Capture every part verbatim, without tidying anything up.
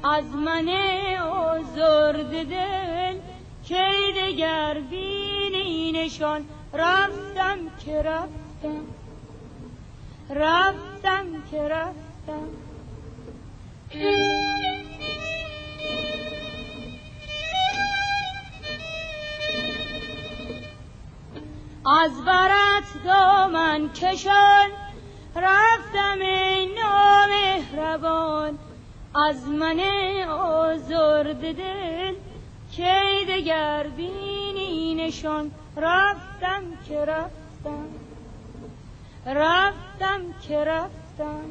از من آزرده دل که دگر بینی نشان. رفتم که رفتم رفتم که رفتم. از برت دامن کشان رفتم ای نامهربان. از من آزرده دل که دگر بینی نشان. رفتم که رفتم رفتم که رفتم.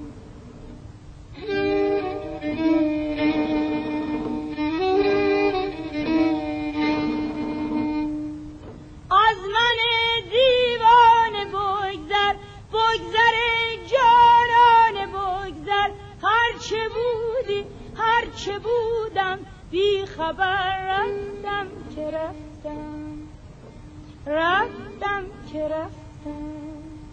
از من دیوانه بگذر بگذر جانانه بگذر. هرچه بودی هرچه بودم بی خبر. رفتم که رفتم رفتم که رفتم.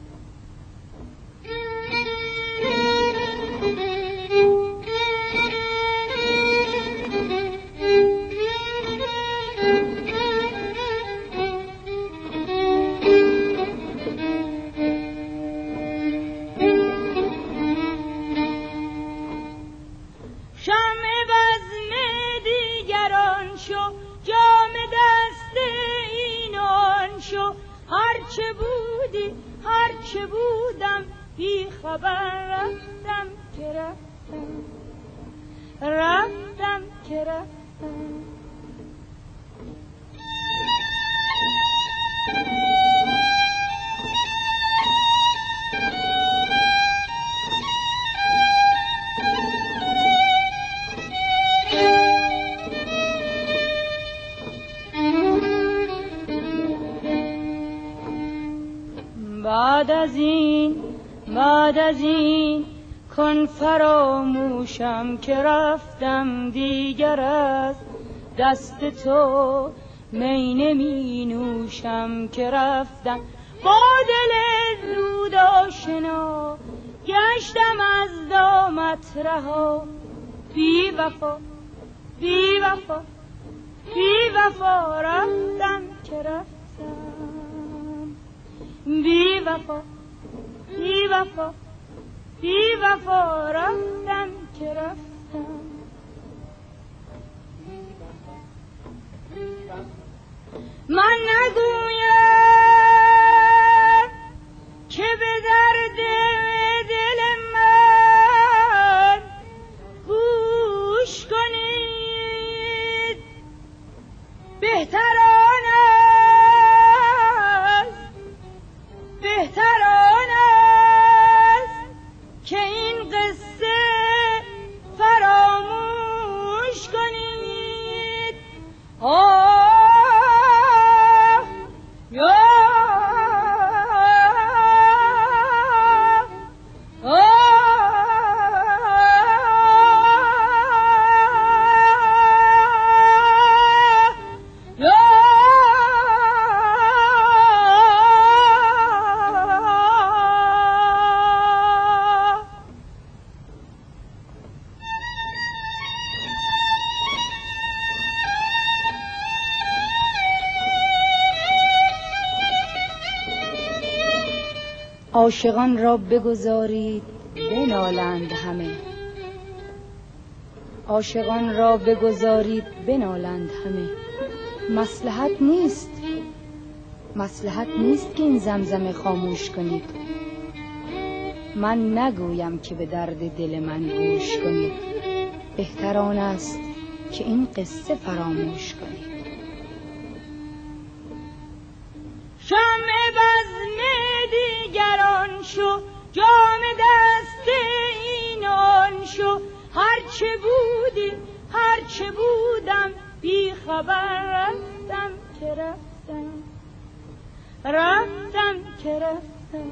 هرچه بودی هرچه بودم بی خبر. رفتم که رفتم رفتم که رفتم. بعد از این بعد از این کن فراموشم که رفتم دیگر از دست تو می نمی نوشم که رفتم. با دل زود آشنا گشتم از دامت رها. بی وفا بی وفا بی وفا. رفتم که رفتم بی وفا بی وفا بی وفا. رفتم که رفتم. من نگویم که به درد دل من گوش کنید. بهتر آن است بهتر آن است که این قصه فراموش کنید. آه عاشقان را بگذارید بنالند همه. عاشقان را بگذارید بنالند همه. مصلحت نیست مصلحت نیست که این زمزمه خاموش کنید. من نگویم که به درد دل من گوش کنید. بهتر آن است که این قصه فراموش کنید. شمع بزم دیگران شو، جام دست اینان شو. هرچه بودی هرچه بودم بی خبر. رفتم که رفتم رفتم که رفتم.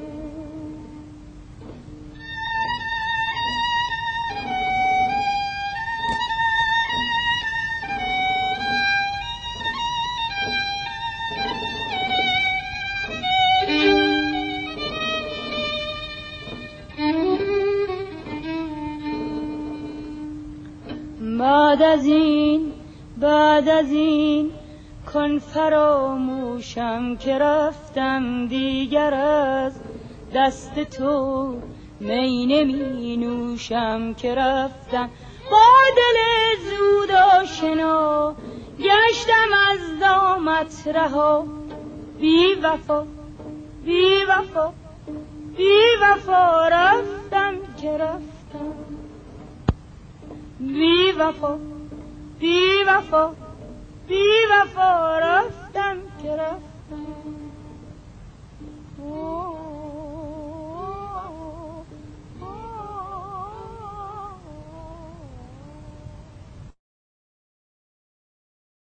بعد از این بعد از این کن فراموشم که رفتم دیگر از دست تو می نمی نوشم که رفتم با دل زود آشنا گشتم از دامت رها بی وفا بی وفا بی وفا رفتم که رفتم بی وفا بی وفا بی وفا رفتم که رفتم.